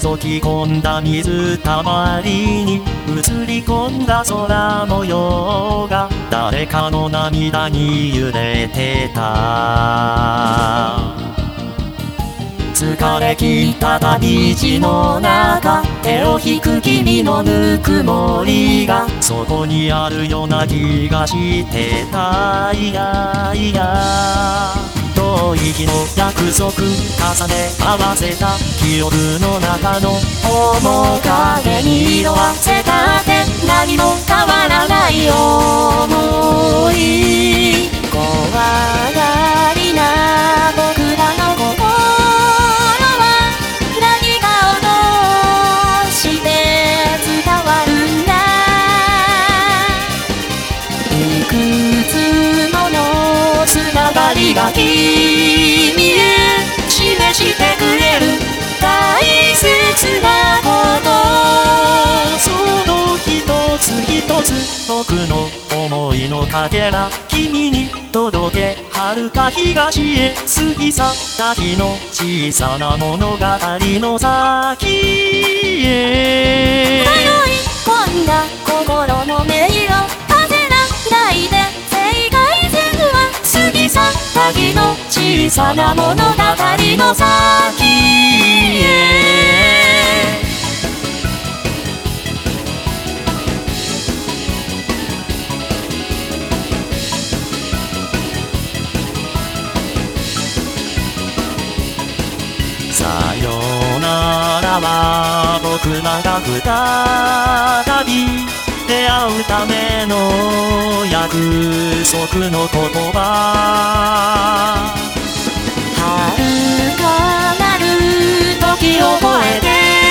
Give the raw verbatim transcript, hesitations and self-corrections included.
き込んだ水たまりに映り込んだ空模様が誰かの涙に揺れてた。疲れ切った旅路の中、手を引く君のぬくもりがそこにあるような気がしてた。いやいや遠い日の約束重ね合わせた記憶の中の面影に色あせたって何も変わらない想い。怖がりな僕らの心は何かを通して伝わるんだ。いくつものつながりが君へ示してくれる大切なこと。その一つ一つ僕の思いのかけら君に届け遥か東へ過ぎ去った日の小さな物語の先へ。迷い込んだ心の迷路風らないで世界線は過ぎ去った日の小さな物語の先へ。さよならは僕らが再び出会うための約束の言葉。遥かなる時を越えて